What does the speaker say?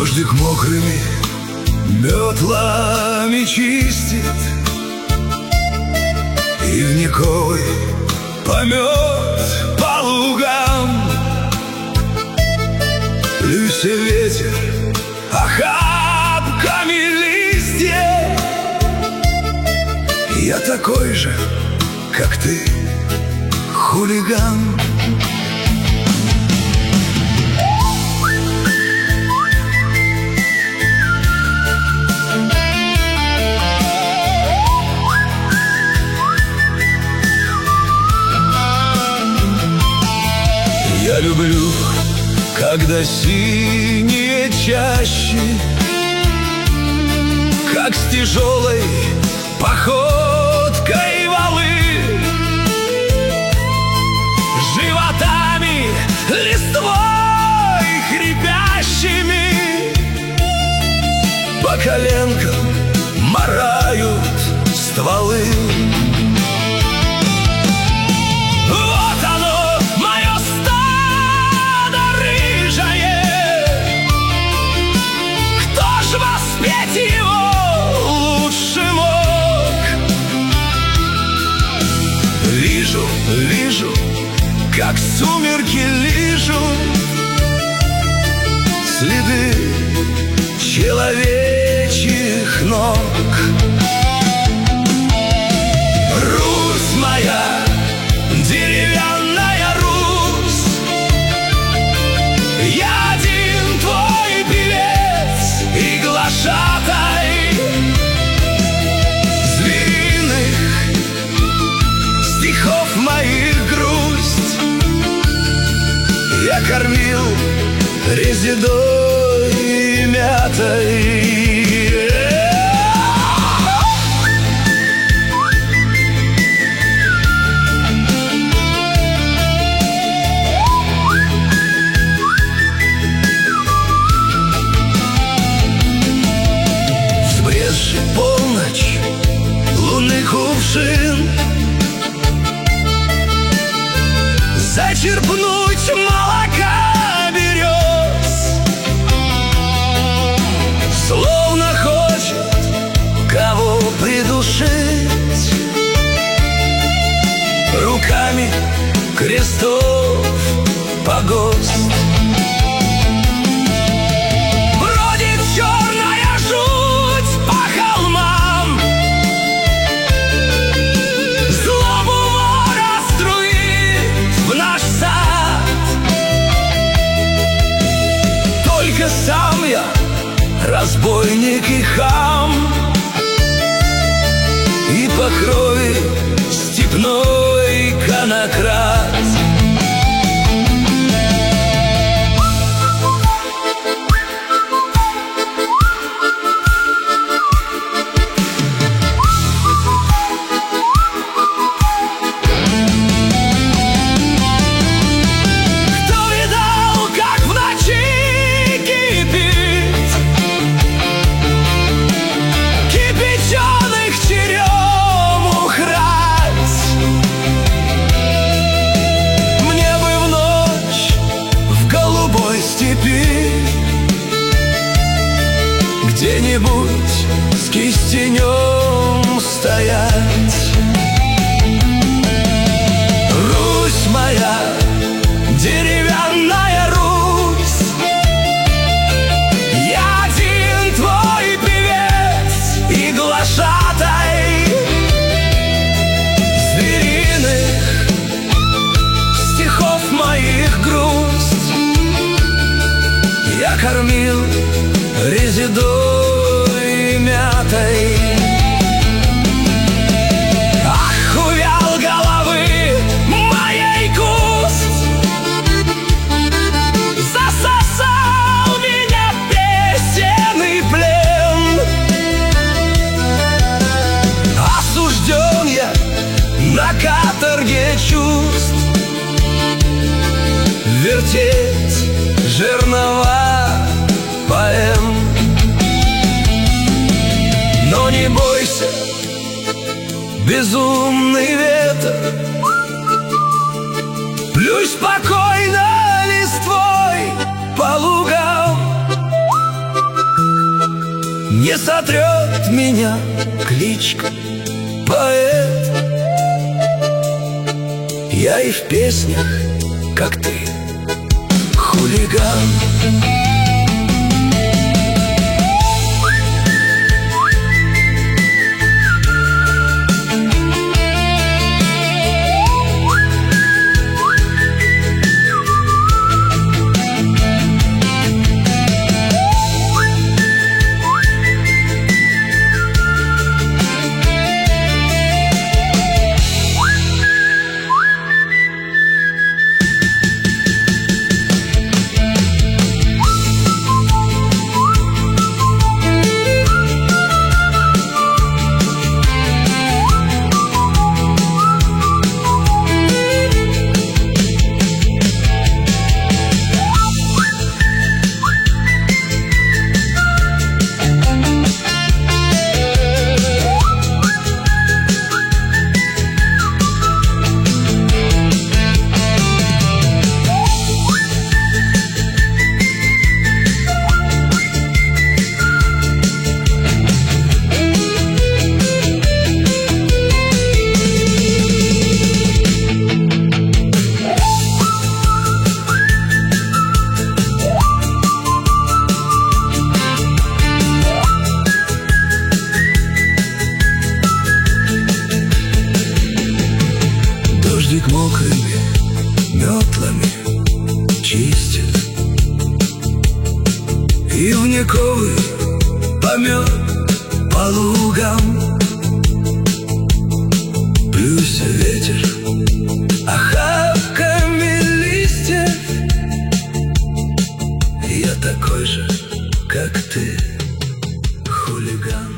Дождик мокрыми метлами чистит, ивниковый помет по лугам. Плюйся ветер охапками листьев, я такой же, как ты, хулиган. Я люблю, когда синие чащи, как с тяжелой походкой валы, животами, листвой хрипящими, по коленкам марают стволы. Вижу, как сумерки лижут следы человечьих ног. Русь моя, деревянная Русь, я один твой певец и глашатай звериных стихов моих грусть. Я кормил резедой и мятой. Сбрезжи полночь, лунный кувшин, зачерпнуть молока берез, словно хочет кого придушить руками крестов погост. Бродит черная жуть по холмам, злобу вора струит в наш сад. Только сам я разбойник и хам, и по крови степной конократ. Где-нибудь с кистенем стоять. Русь моя, деревянная Русь, я один твой певец и глашатай звериных стихов моих грусть. Я кормил резедой мятой. Ах, увял головы моей куст, засосал меня песенный плен. Осужден я на каторге чувств, вертеть жернова поэм. Но не бойся, безумный ветер, плюй спокойно листвой по лугам. не сотрет меня кличка поэт. Я и в песнях, как ты, хулиган. Дождик мокрыми метлами чистит, и вниковый помет по лугам. Плюся ветер охапками листьев. Я такой же, как ты, хулиган.